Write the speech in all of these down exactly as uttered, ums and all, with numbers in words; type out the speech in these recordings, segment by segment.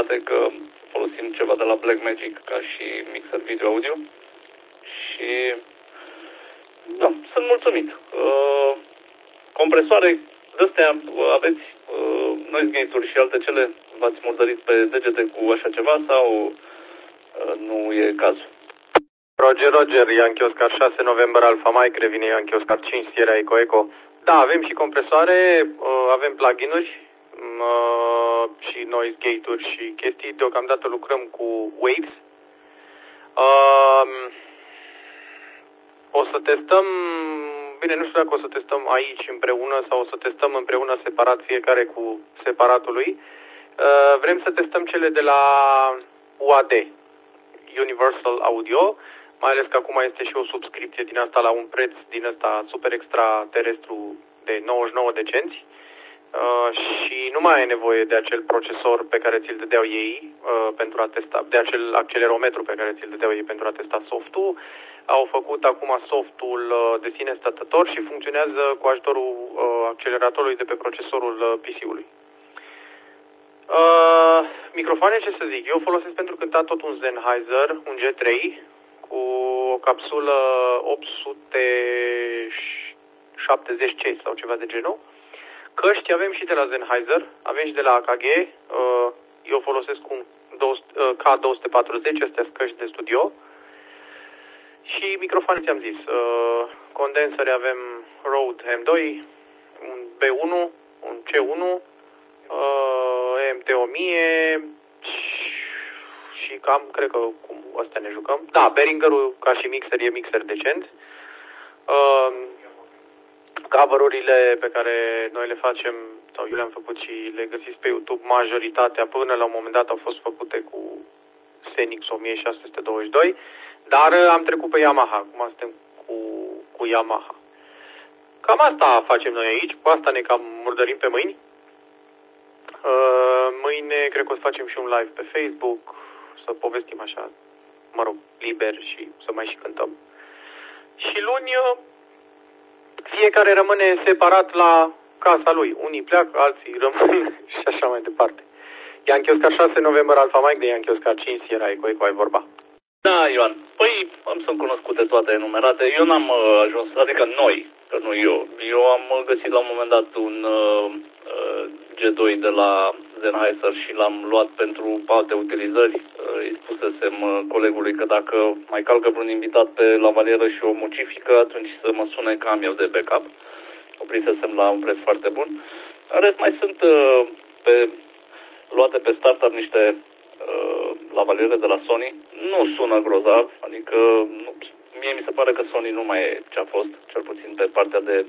că folosim ceva de la Blackmagic ca și mixer video-audio și da, sunt mulțumit. Uh, compresoare de-astea aveți uh, noise gate-uri și alte cele? V-ați murdărit pe degete cu așa ceva sau uh, nu e cazul? Roger, Roger, Yankee Oscar șase, November Alpha Mike, revine Yankee Oscar cinci, Sierra Eco Eco. Da, avem și compresoare, uh, avem plugin-uri uh, și noise gate-uri și chestii. Deocamdată lucrăm cu Waves. Uh, o să testăm, bine, nu știu dacă o să testăm aici împreună sau o să testăm împreună separat, fiecare cu separatul lui. Uh, vrem să testăm cele de la U A D, Universal Audio, mai ales că acum este și o subscripție din asta la un preț din ăsta super extra terestru de nouăzeci și nouă de cenți. Uh, și nu mai ai nevoie de acel procesor pe care ți-l dădeau ei uh, pentru a testa, de acel accelerometru pe care ți-l dădeau ei pentru a testa softul. Au făcut acum softul uh, de sine stătător și funcționează cu ajutorul uh, acceleratorului de pe procesorul uh, P C-ului. Uh, microfoane, ce să zic, eu folosesc pentru cântat tot un Sennheiser, un G trei, cu o capsulă opt sute șaptezeci C sau ceva de genul. Căști avem și de la Sennheiser, avem și de la A K G, uh, eu folosesc un K două sute patruzeci, astea sunt căști de studio. Și microfoane ți-am zis, uh, condensări avem Rode M doi, un B unu, un C unu, uh, M T o mie și cam, cred că cum astea ne jucăm. Da, Behringerul ca și mixer e mixer decent. Uh, cover-urile pe care noi le facem, sau eu le-am făcut și le găsiți pe YouTube, majoritatea până la un moment dat au fost făcute cu Senix o mie șase sute douăzeci și doi, dar am trecut pe Yamaha, acum suntem cu, cu Yamaha. Cam asta facem noi aici, cu asta ne cam murdărim pe mâini. Uh, mâine cred că o să facem și un live pe Facebook, să povestim așa, mă rog, liber și să mai și cântăm. Și luni fiecare rămâne separat la casa lui. Unii pleacă, alții rămân și așa mai departe. Yankee Oscar șase, November Alpha Mike, de Yankee Oscar cinci, Sierra Eco Eco, ai vorba. Da, Ioan. Păi, am sunt cunoscute toate enumerate. Eu n-am uh, ajuns, adică noi, că nu eu. Eu am găsit la un moment dat un uh, G doi de la Sennheiser și l-am luat pentru alte utilizări. Uh, îi spusesem uh, colegului că dacă mai calcă vreun invitat pe lavalieră și o mucifică, atunci să mă sune că am eu de backup. Oprisesem la un preț foarte bun. În rest, mai sunt uh, pe, luate pe startup niște uh, lavaliere de la Sony. Nu sună grozav, adică nu, mie mi se pare că Sony nu mai e ce a fost, cel puțin pe partea de,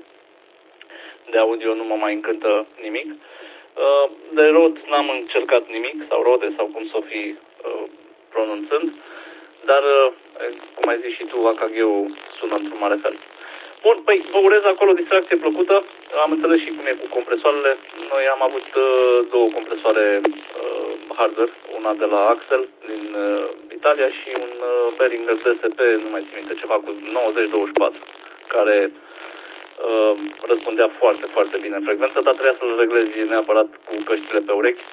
de audio nu mă mai încântă nimic. Uh, de Rode n-am încercat nimic, sau Rode, sau cum să o fi uh, pronunțând, dar, uh, cum ai zis și tu, A K G-ul sună într-un mare fel. Bun, păi vă urez acolo distracție plăcută. Am înțeles și cum e cu compresoarele. Noi am avut uh, două compresoare uh, hardware, una de la Axel din uh, Italia și un uh, Behringer D S P, nu mai țin minte, ceva cu nouăzeci douăzeci și patru, care uh, răspundea foarte, foarte bine în frecvență, dar trebuia să-l reglezi neapărat cu căștile pe urechi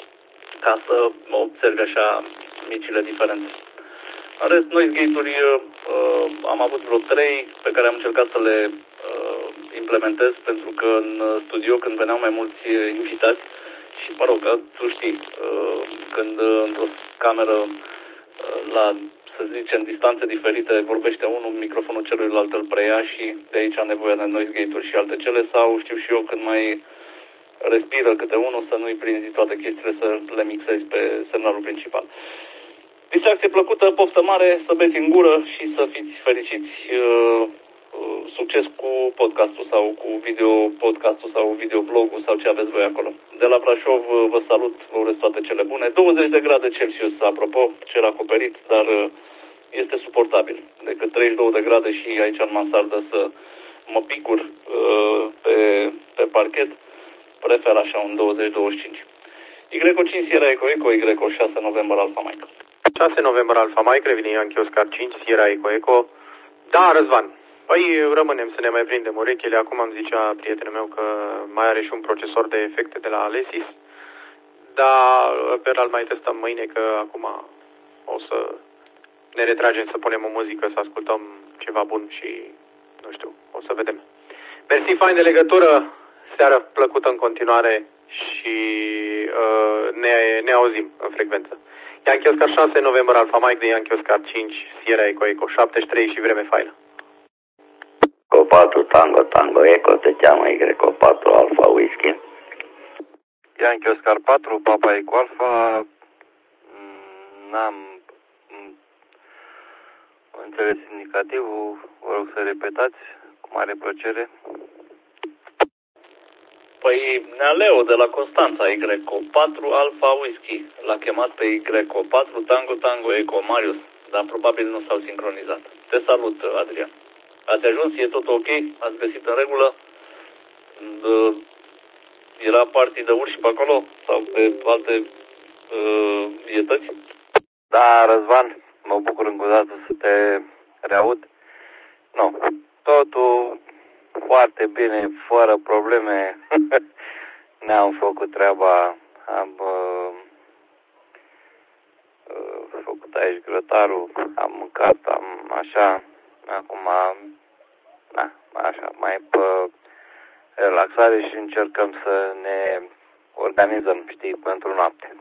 ca să observi așa micile diferențe. În rest, noise gate-uri uh, am avut vreo trei pe care am încercat să le uh, implementez, pentru că în studio, când veneau mai mulți invitați, și mă rog, tu știi, uh, când uh, într-o cameră uh, la, să zicem, distanțe diferite vorbește unul, microfonul celuilalt îl preia și de aici am nevoie de noise gate-uri și alte cele, sau știu și eu când mai respiră câte unul să nu-i prinzi toate chestiile, să le mixezi pe semnalul principal. Distracție plăcută, poftă mare, să beți în gură și să fiți fericiți. Uh, uh, succes cu podcastul sau cu video podcastul sau videoblogul sau ce aveți voi acolo. De la Brașov uh, vă salut, vă urez toate cele bune. douăzeci de grade Celsius, apropo, cer acoperit, dar uh, este suportabil. Decât treizeci și două de grade și aici în mansardă să mă picur uh, pe, pe parchet, prefer așa un douăzeci douăzeci și cinci. Y cinci Sierra Eco Eco, Y șase November Alpha Mike. șase November Alpha Mike, revine Yankee Oscar cinci, Sierra Eco Eco. Da, Răzvan, păi rămânem să ne mai prindem urechile. Acum îmi zicea prietenul meu că mai are și un procesor de efecte de la Alesis. dar pe ăla îl mai testăm mâine, că acum o să ne retragem să punem o muzică, să ascultăm ceva bun și, nu știu, o să vedem. Mersi fain de legătură, seară plăcută în continuare și uh, ne, ne auzim în frecvență. Yankee Oscar șase, November Alpha Mike, de Yankee Oscar cinci, Sierra Eco Eco șaptezeci și trei și vreme faină. Eco patru, Tango, Tango, Eco, te cheamă Y patru, Alpha Whisky. Yankee Oscar patru, Papa Eco Alpha, n-am înțeles indicativul, vă rog să repetați, cu mare plăcere. Păi Nealeo de la Constanța, Y patru Alpha Whisky. L-a chemat pe Y patru Tango Tango Eco Marius, dar probabil nu s-au sincronizat. Te salut, Adrian. Ați ajuns? E tot ok? Ați găsit în regulă? De, era party de urși pe acolo? Sau pe alte uh, vietăți? Da, Răzvan, mă bucur încă o dată să te reaud. Nu, totul foarte bine, fără probleme. Ne-am făcut treaba, am uh, uh, făcut aici grătarul, am mâncat, am așa, acum, na, așa, mai pe relaxare și încercăm să ne organizăm, știi, pentru noapte.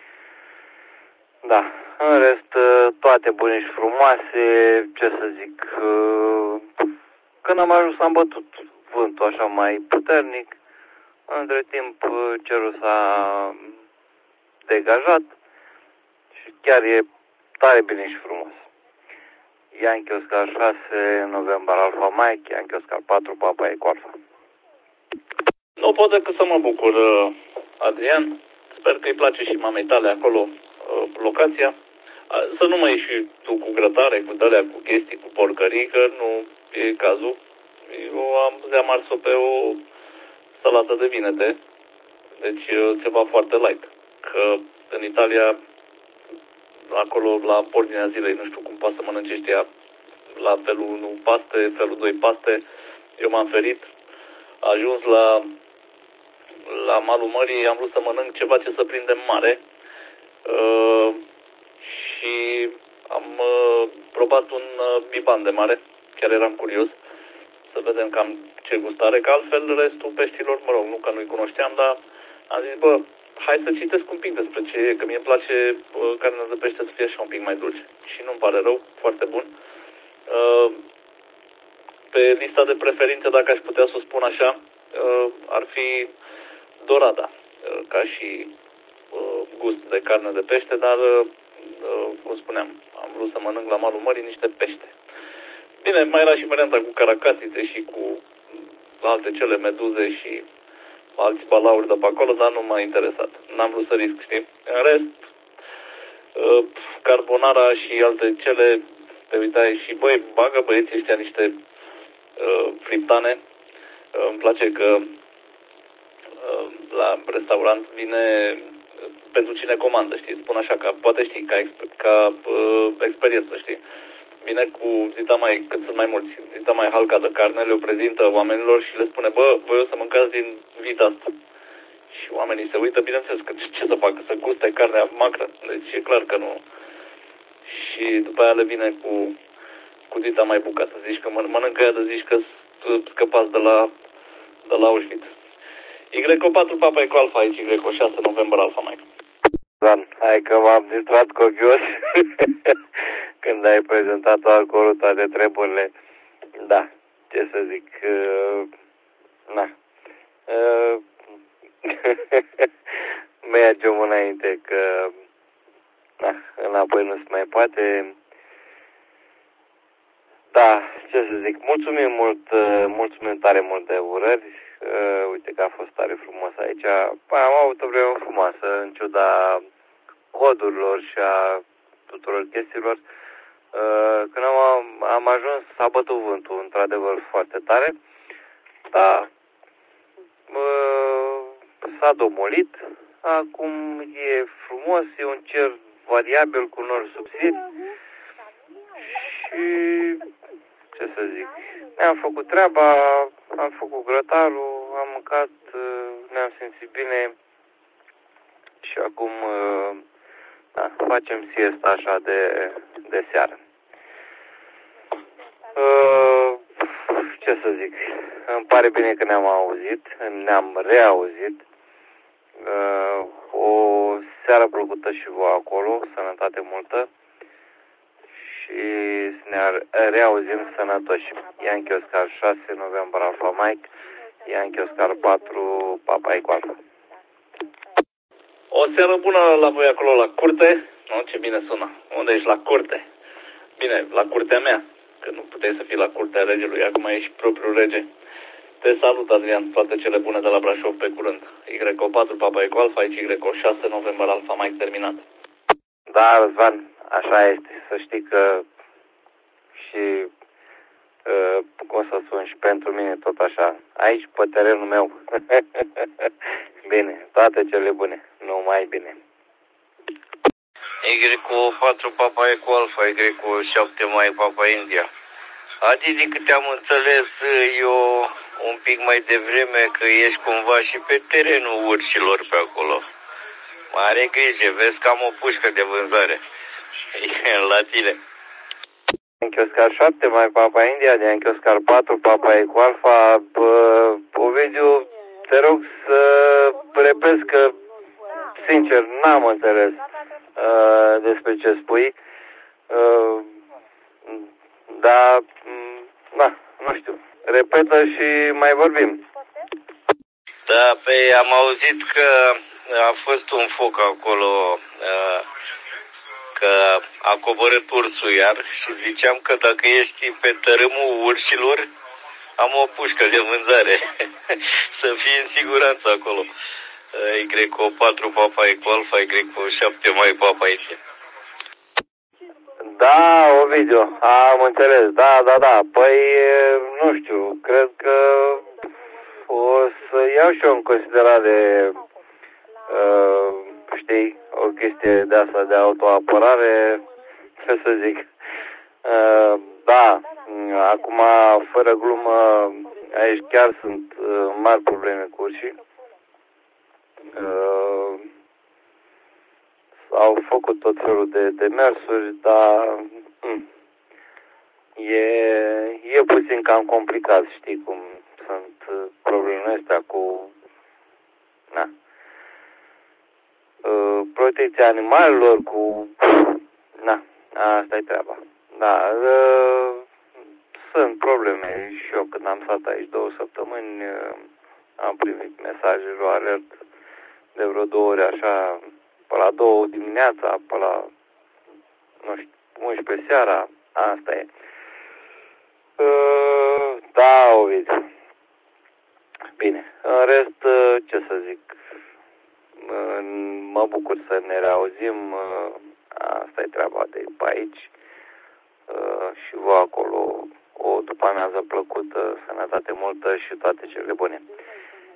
Da, în rest, toate bune și frumoase, ce să zic, când am ajuns am bătut vântul așa mai puternic, între timp cerul s-a degajat și chiar e tare bine și frumos. Yankee Oscar șase, November Alpha Mike, Yankee Oscar patru, Papa Eco Alpha. Nu pot decât să mă bucur, Adrian. Sper că îi place și mamei tale acolo locația. Să nu mai ieși și tu cu grătare, cu dălea, cu chestii, cu porcării, că nu e cazul. Eu am am ars-o pe o salată de vinete, deci ceva foarte light. Că în Italia, acolo la ordinea zilei, nu știu cum poate să mănânce ăștia la felul unu paste, felul doi paste. Eu m-am ferit, ajuns la, la malul mării, am vrut să mănânc ceva ce să prindem mare. Uh, și am uh, probat un uh, biban de mare, chiar eram curios să vedem cam ce gustare, că altfel restul peștilor, mă rog, nu că nu-i cunoșteam, dar am zis, bă, hai să citesc un pic despre ce e, că mie îmi place uh, carnea de pește să fie așa un pic mai dulce și nu-mi pare rău, foarte bun. Uh, pe lista de preferințe, dacă aș putea să o spun așa, uh, ar fi dorada, uh, ca și gust de carne de pește, dar, cum spuneam, am vrut să mănânc la malul mării niște pește. Bine, mai era și varianta cu caracatițe și cu alte cele, meduze și alți balauri de pe acolo, dar nu m-a interesat. N-am vrut să risc, știi? În rest, carbonara și alte cele, te uitai și, băi, bagă băieții ăștia niște uh, friptane. Uh, îmi place că uh, la restaurant vine pentru cine comandă, știi, spun așa, ca, poate știi, ca, ca uh, experiență, știi. Vine cu zita mai, cât sunt mai mulți, zita mai halca de carne, le prezintă oamenilor și le spune, bă, voi o să mâncați din vita asta. Și oamenii se uită, bineînțeles, că ce să facă, să guste carnea macră, deci e clar că nu. Și după aia le vine cu, cu dita mai bucată, zici că mân- mănâncă ea de zici că scăpați de la, de la Auschwitz. Y patru Papa Eco Alpha aici, Y șase November Alpha Mike. Dan, hai că m-am distrat cochios când ai prezentat alcoolul, toate treburile. Da, ce să zic, uh, na. Uh, mergem înainte că, na, înapoi nu se mai poate. Da, ce să zic, mulțumim mult, uh, mulțumim tare mult de urări. Uh, uite că a fost tare frumos aici. Păi, am avut o vreme frumoasă, în ciuda codurilor și a tuturor chestiilor. Uh, când am, am ajuns, s-a bătut vântul, într-adevăr, foarte tare. Dar uh, s-a domolit. Acum e frumos, e un cer variabil cu nori subțiri. Și ce să zic, ne-am făcut treaba, am făcut grătarul, am mâncat, ne-am simțit bine și acum da, facem siesta așa de, de seară. Uh, ce să zic, îmi pare bine că ne-am auzit, ne-am reauzit. Uh, o seară plăcută și vouă acolo, sănătate multă și să ne reauzim sănătoși. Yankee Oscar șase, November Alpha Mike, Yankee Oscar patru, Papa Eco Alpha. O seară bună la voi acolo la curte. Nu, ce bine sună. Unde ești? La curte. Bine, la curtea mea. Că nu puteai să fii la curtea regelui. Acum ești propriul rege. Te salut, Adrian. Toate cele bune de la Brașov pe curând. Y O patru, Papa Eco Alpha, aici Y O șase, November Alpha Mike terminat. Da, Răzvan, așa este. Să știi că și uh, cum să spun, și pentru mine tot așa. Aici, pe terenul meu. Bine, toate cele bune. Numai bine. Y O patru, Papa Eco Alpha, Y O șapte, Mai Papa India. Adi, din câte am înțeles eu un pic mai devreme, că ești cumva și pe terenul urșilor pe acolo. Mare grijă, vezi că am o pușcă de vânzare. E la tine. Yankee Oscar șapte, Mai Papa India, de Yankee Oscar patru, Papa Eco Alpha. Ovidiu, te rog să repezi că, sincer, n-am înțeles uh, despre ce spui. Uh, dar, na, nu știu. Repetă și mai vorbim. Da, pe am auzit că a fost un foc acolo, că a coborât ursul iar și ziceam că dacă ești pe tărâmul urșilor, am o pușcă de vânzare. Să fii în siguranță acolo. Y O patru, Papa Eco Alpha, Y O șapte, Mai Papa India. Da, Ovidiu, am înțeles, da, da, da, păi, nu știu, cred că o să iau și eu în considerare, uh, știi, o chestie de asta de autoapărare, ce să zic, uh, da, acum, fără glumă, aici chiar sunt uh, mari probleme cu urșii. Uh, Au făcut tot felul de demersuri, dar hm, e, e puțin cam complicat, știi cum sunt problemele astea cu na, uh, protecția animalelor, cu na, asta e treaba. Da, uh, sunt probleme și eu când am stat aici două săptămâni uh, am primit mesaje de alert de vreo două ori așa, pe la două dimineața, pe la, nu știu, unsprezece seara, asta e. Uh, da, Ovidiu. Bine, în rest, uh, ce să zic, uh, mă bucur să ne reauzim, uh, asta e treaba de pe aici uh, și vă acolo o după amiază plăcută, sănătate multă și toate cele bune.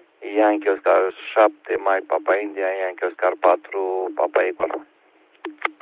Yankee Oscar șapte, Mai Papa India, Yankee Oscar patru, Papa Eco Alpha.